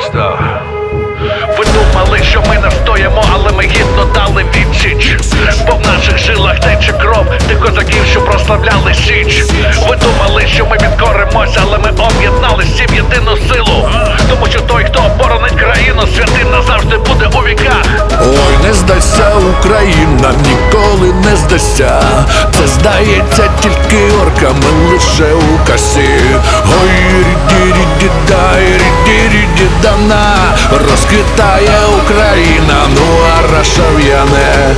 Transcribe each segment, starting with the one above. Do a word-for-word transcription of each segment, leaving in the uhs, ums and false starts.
просто. Ви думали, що ми не встоїмо, але ми гідно дали відсіч. Бо в наших жилах тече кров тих козаків, що прославляли Січ. Ви думали, що ми підкоримося, але ми об'єдналися всі в єдину силу. Тому що той, хто оборонить країну, святим назавжди буде у віках. Ой, не здасться Україна, ніколи не здасться. Це здається тільки орками лише у касі. Ой, ріді-ріді-дай, ріді-ріді-дана. Розквітає Україна, ну а Раша в'яне.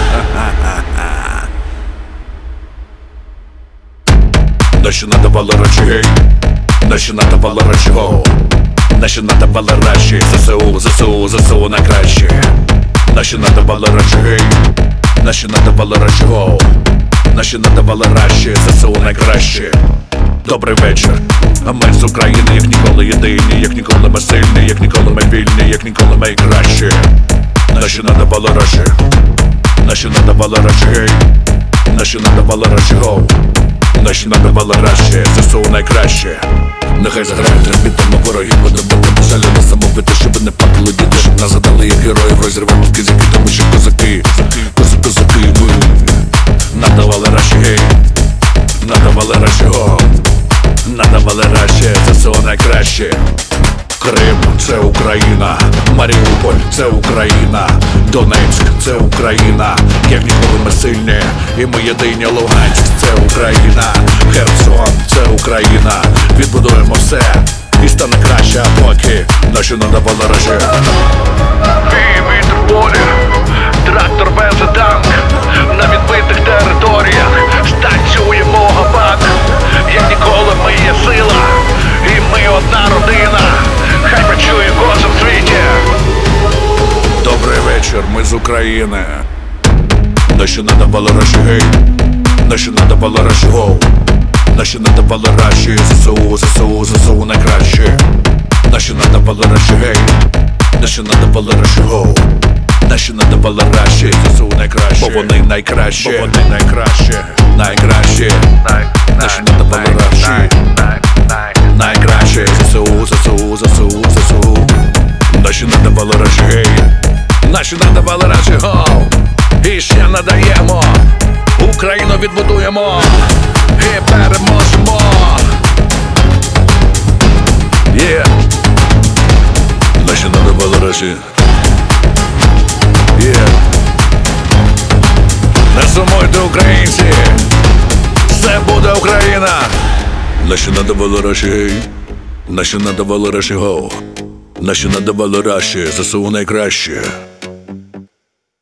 Наші надавали речі, наші надавали речого, наші надавали речі, ЗСУ, ЗСУ, ЗСУ найкраще. Наші надавали речі, наші надавали речого, наші надавали речі, ЗСУ найкраще. Добрий вечір, а ми з України, як ніколи єдині, як ніколи ми сильні, як ніколи ми вільні, як ніколи ми кращі. Наші надавали речі, наші надавали речі, наші надавали речого, наші надавали речі, ЗСУ найкраще. Нехай заграють трембітами ворогів, подобати жалю на самовити, щоб не плакали діти, щоб нас задали як героїв, розірвемо кизики, тому що козаки, козаки, козаки, ми надавали речі, надавали речого, надавали речі, ЗСУ найкраще. Крим – це Україна, Маріуполь – це Україна, Донецьк – це Україна, як ніколи ми сильні, і ми єдині. Луганськ – це Україна, Херсон – це Україна, відбудуємо все і стане краще, а поки наші надавали речі. Вій вітер в полі, трактор бензотанк, на відбитих територіях станцюємо габак. Як ніколи ми є сила, і ми одна родина, хай почує кожен в світі. Добрий вечір, ми з України. Наші надавали речі, наші надавали речого, наші надавали речі, ЗСУ, ЗСУ, ЗСУ найкраще. Наші надавали речі, наші надавали речого, наші надавали речі, ЗСУ найкраще. Бо вони найкраще, бо вони найкраще, найкраще. Наші надавали речі, найкраще, ЗСУ, ЗСУ, ЗСУ, ЗСУ. Наші надавали речі, наші надавали речі, гоу. І ще надаємо, Україну відбудуємо і переможемо. Yeah. Наші надавали речі. Yeah. Не сумуйте, українці, все буде Україна. Наші надавали речі, наші надавали речі, гоу. Наші надавали речі, ЗСУ найкраще.